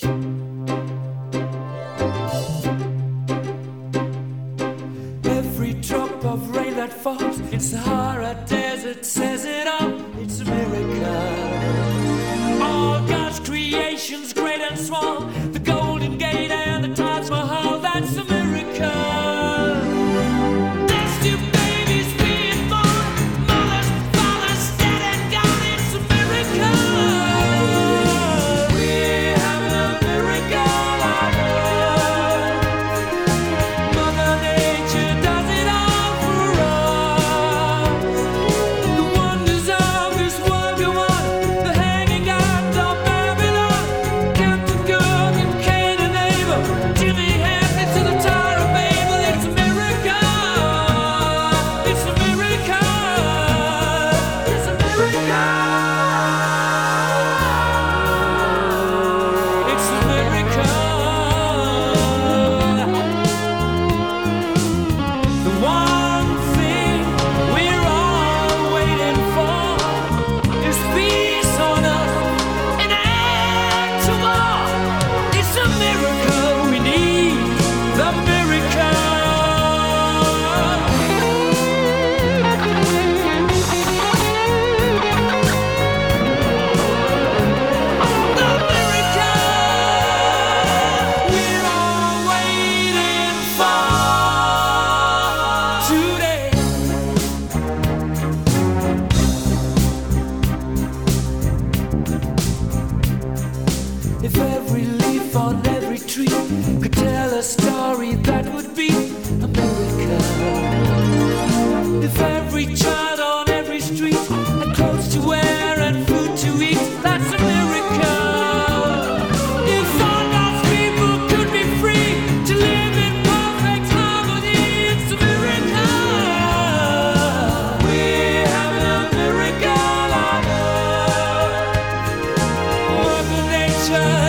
Every drop of rain that falls in Sahara Desert says it all. It's a miracle. All God's creations, great and small, the Golden Gate and the Taj Mahal, that's a miracle. There's two babies being born, mothers, fathers, dead and gone, it's a miracle. We're having a miracle on earth. Mother Nature does it all for us. The wonders of this world go on, the hanging out of Babylon, Captain Cook and Cain and Abel, Jimmy Henry to the Tower of Babel. It's a miracle. It's a miracle. It's a miracle. It's a miracle. The one thing we're all waiting for is peace on earth, an end to war. It's a miracle. We need the miracle. The miracle we're all waiting for today. If every leaf on every tree could tell a story, that would be a miracle. If every child on every street had clothes to wear and food to eat, that's a miracle. If all God's people could be free to live in perfect harmony, it's a miracle. We're having a miracle on earth. Mother Nature